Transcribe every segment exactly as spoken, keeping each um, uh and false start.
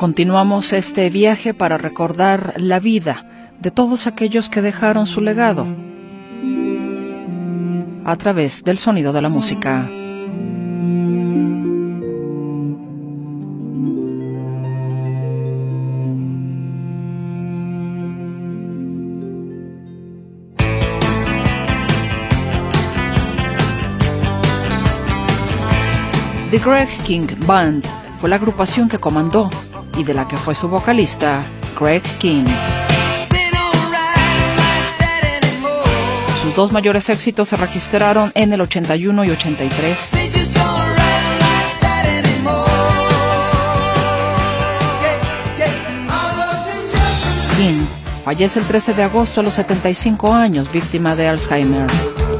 Continuamos este viaje para recordar la vida de todos aquellos que dejaron su legado a través del sonido de la música. The Greg King Band fue la agrupación que comandó y de la que fue su vocalista, Greg King. Sus dos mayores éxitos se registraron en el ochenta y uno y ochenta y tres. King fallece el trece de agosto a los setenta y cinco años, víctima de Alzheimer.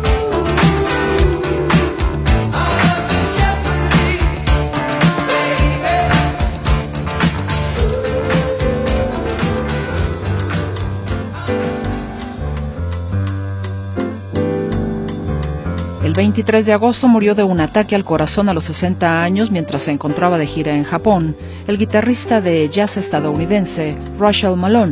El veintitrés de agosto murió de un ataque al corazón a los sesenta años mientras se encontraba de gira en Japón, el guitarrista de jazz estadounidense Russell Malone.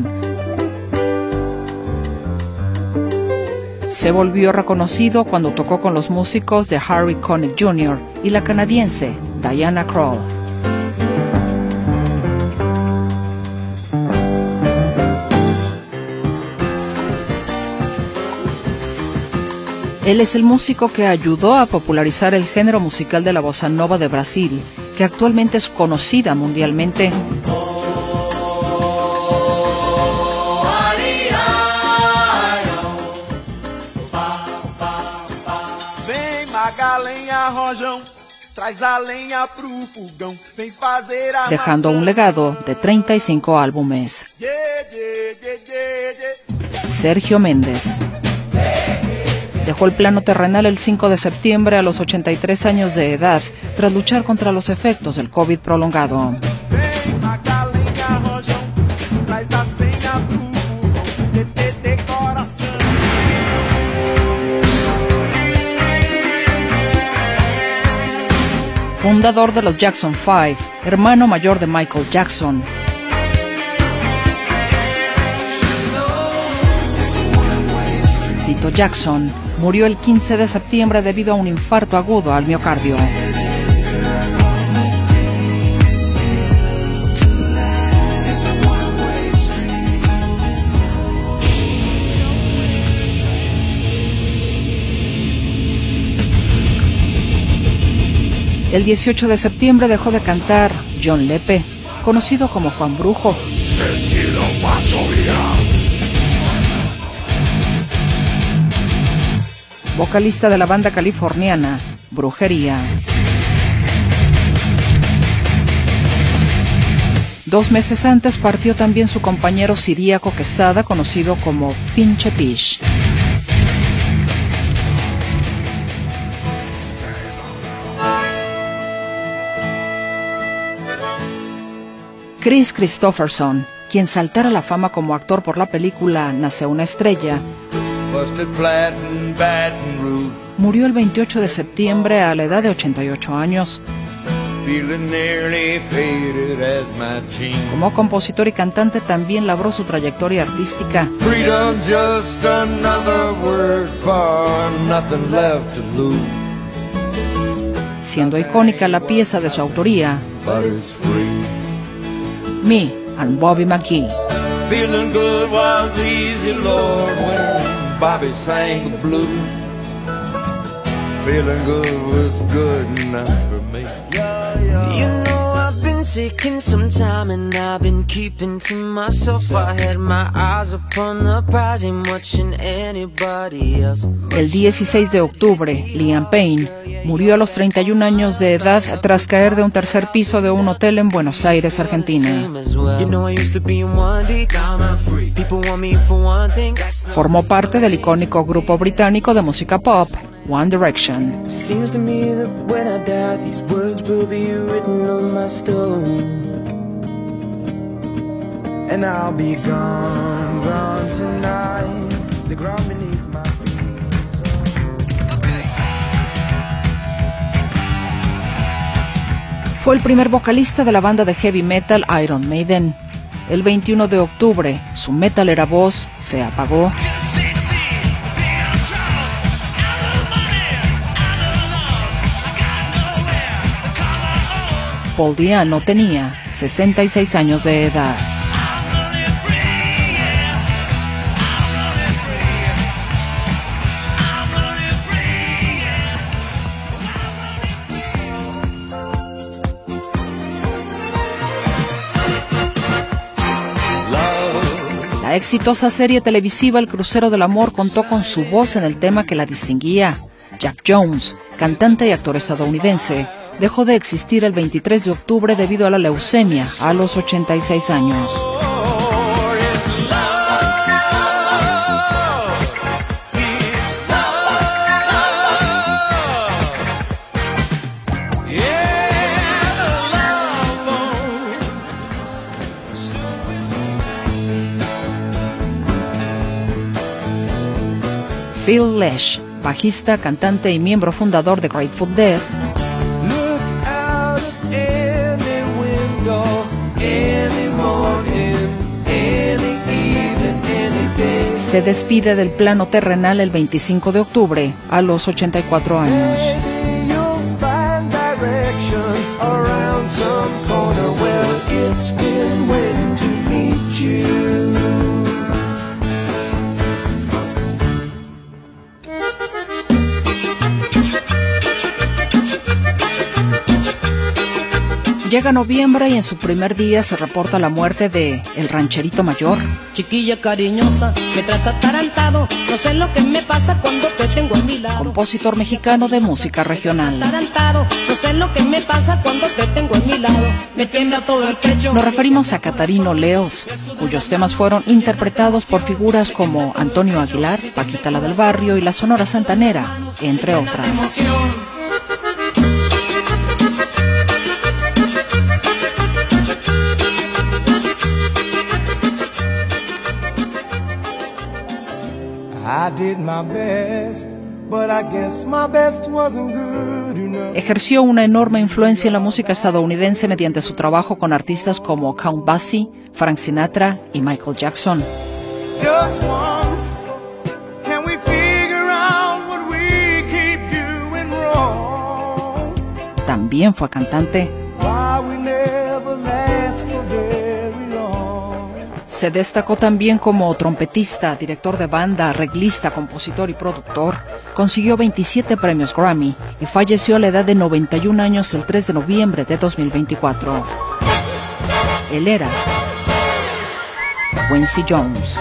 Se volvió reconocido cuando tocó con los músicos de Harry Connick junior y la canadiense Diana Krall. Él es el músico que ayudó a popularizar el género musical de la bossa nova de Brasil, que actualmente es conocida mundialmente. Dejando un legado de treinta y cinco álbumes. Sergio Méndez dejó el plano terrenal el cinco de septiembre a los ochenta y tres años de edad, tras luchar contra los efectos del COVID prolongado. Fundador de los Jackson Five, hermano mayor de Michael Jackson. Tito Jackson murió el quince de septiembre debido a un infarto agudo al miocardio. El dieciocho de septiembre dejó de cantar John Lepe, conocido como Juan Brujo. Vocalista de la banda californiana Brujería. Dos meses antes partió también su compañero Ciriaco Quesada, conocido como Pinche Pish. Chris Christopherson, quien saltara a la fama como actor por la película Nace una estrella, murió el veintiocho de septiembre a la edad de ochenta y ocho años. Como compositor y cantante también labró su trayectoria artística. Siendo icónica la pieza de su autoría, Me and Bobby McGee. Feeling good was easy, Lord, when Bobby sang the blues. Feeling good was good enough for me. You know I've been taking some time and I've been keeping to myself. I had my eyes upon the prize, ain't watching anybody else. El dieciséis de octubre, Liam Payne murió a los treinta y un años de edad tras caer de un tercer piso de un hotel en Buenos Aires, Argentina. Formó parte del icónico grupo británico de música pop, One Direction. Fue el primer vocalista de la banda de heavy metal Iron Maiden. El veintiuno de octubre, su metalera voz se apagó. Paul Di'Anno tenía sesenta y seis años de edad. La exitosa serie televisiva El Crucero del Amor contó con su voz en el tema que la distinguía. Jack Jones, cantante y actor estadounidense, dejó de existir el veintitrés de octubre debido a la leucemia a los ochenta y seis años. Phil Lesh, bajista, cantante y miembro fundador de Grateful Dead, se despide del plano terrenal el veinticinco de octubre a los ochenta y cuatro años. Llega noviembre y en su primer día se reporta la muerte de El Rancherito Mayor. Chiquilla cariñosa, me traes atarantado, no sé lo que me pasa cuando te tengo a mi lado. Compositor mexicano de música regional. Atarantado, no sé lo que me pasa cuando te tengo a mi lado, me tiembla todo el pecho. Nos referimos a Catarino Leos, cuyos temas fueron interpretados por figuras como Antonio Aguilar, Paquita la del Barrio y la Sonora Santanera, entre otras. Ejerció una enorme influencia en la música estadounidense mediante su trabajo con artistas como Count Basie, Frank Sinatra y Michael Jackson. También fue cantante. Se destacó también como trompetista, director de banda, arreglista, compositor y productor. Consiguió veintisiete premios Grammy y falleció a la edad de noventa y un años el tres de noviembre de dos mil veinticuatro. Él era Quincy Jones.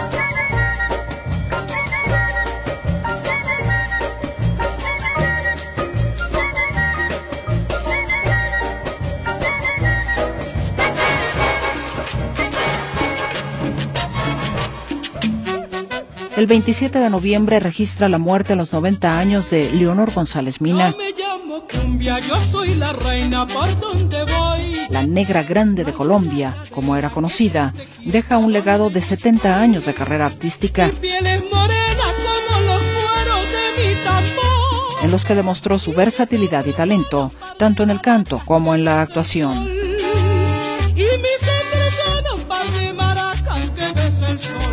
El veintisiete de noviembre registra la muerte a los noventa años de Leonor González Mina. Yo me llamo Cumbia, yo soy la reina por donde voy. La Negra Grande de Colombia, como era conocida, deja un legado de setenta años de carrera artística, Mi piel es morena como los cueros de mi tambor, en los que demostró su versatilidad y talento, tanto en el canto como en la actuación. y mis hombres son un par de maracas que besa el sol.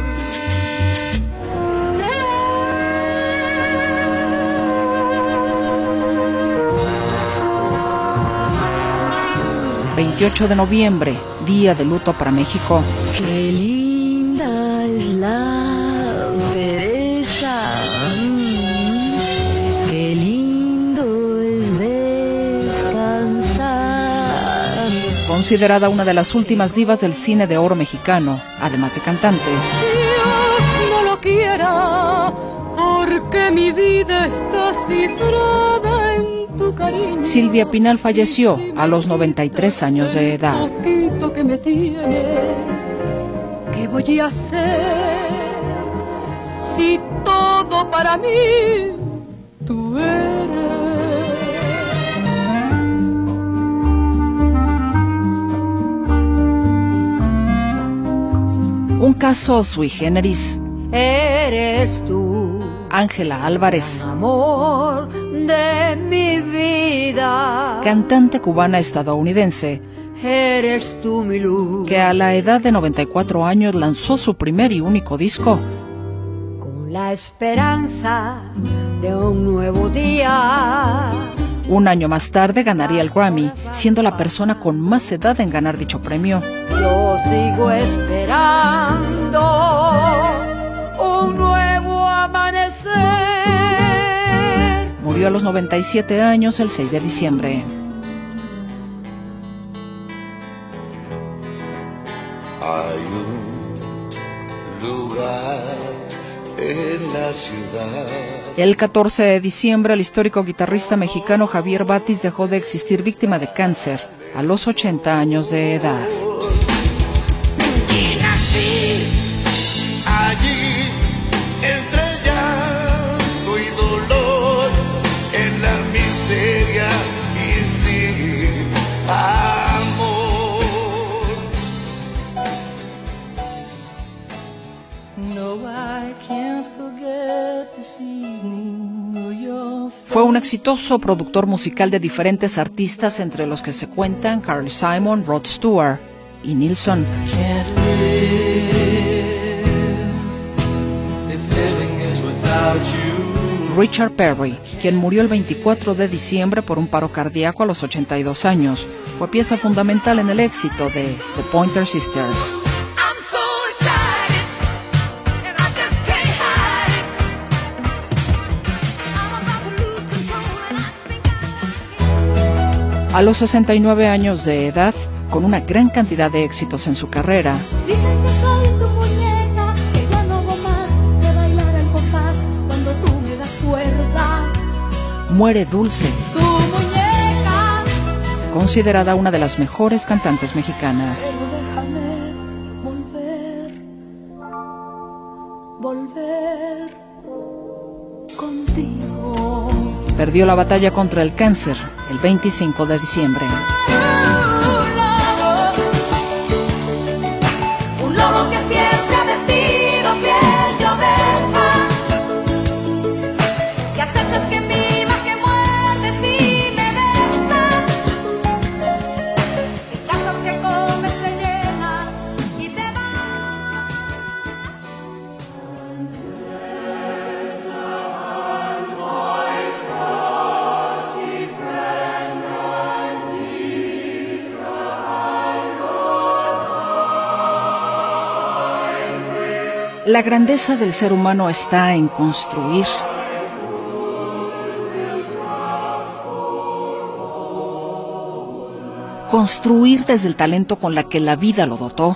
veintiocho de noviembre, día de luto para México. Qué linda es la pereza, mm, qué lindo es descansar. Considerada una de las últimas divas del cine de oro mexicano, además de cantante. Dios no lo quiera, porque mi vida está cifrada en tu cariño. Silvia Pinal falleció a los noventa y tres años de edad. Poquito que me tienes, ¿qué voy a hacer si todo para mí tú eres? Un caso sui generis. Eres tú Ángela Álvarez, amor de mi vida, cantante cubana estadounidense, eres tú mi luz, que a la edad de noventa y cuatro años lanzó su primer y único disco, con la esperanza de un nuevo día. Un año más tarde ganaría el Grammy, siendo la persona con más edad en ganar dicho premio. Yo sigo esperando un nuevo amanecer. Murió a los noventa y siete años el seis de diciembre. Hay un lugar en la ciudad. El catorce de diciembre, el histórico guitarrista mexicano Javier Batis dejó de existir víctima de cáncer a los ochenta años de edad. Y nací allí entre llanto y dolor, en la miseria y sin amor. No, I can't forget this evening or your Fue un exitoso productor musical de diferentes artistas, entre los que se cuentan Carly Simon, Rod Stewart y Nilsson. can't live if living is without you. Richard Perry, quien murió el veinticuatro de diciembre por un paro cardíaco a los ochenta y dos años, fue pieza fundamental en el éxito de The Pointer Sisters. A los sesenta y nueve años de edad, con una gran cantidad de éxitos en su carrera, Dicen que soy tu muñeca, que ya no hago más de bailar al compás cuando tú me das cuerda. muere Dulce, Tu muñeca, considerada una de las mejores cantantes mexicanas. pero déjame volver, volver contigo. Perdió la batalla contra el cáncer el veinticinco de diciembre. Un lobo que siempre ha vestido piel de oveja, que acechas, que mimas, que muerdes y me besas, que cazas, que comes, te llenas y te vas. La grandeza del ser humano está en construir. Construir desde el talento con la que la vida lo dotó.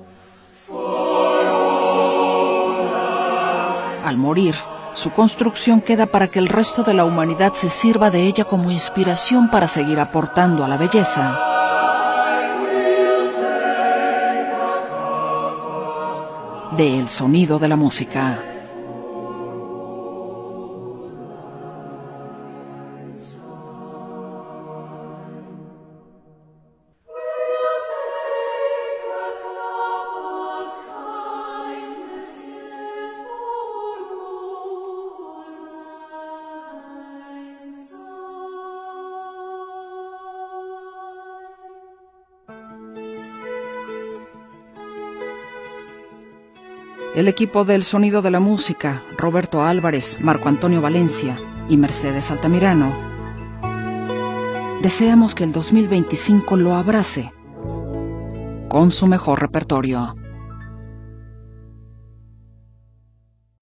Al morir, su construcción queda para que el resto de la humanidad se sirva de ella como inspiración para seguir aportando a la belleza. De El Sonido de la Música. El equipo del Sonido de la Música, Roberto Álvarez, Marco Antonio Valencia y Mercedes Altamirano, deseamos que el dos mil veinticinco lo abrace con su mejor repertorio.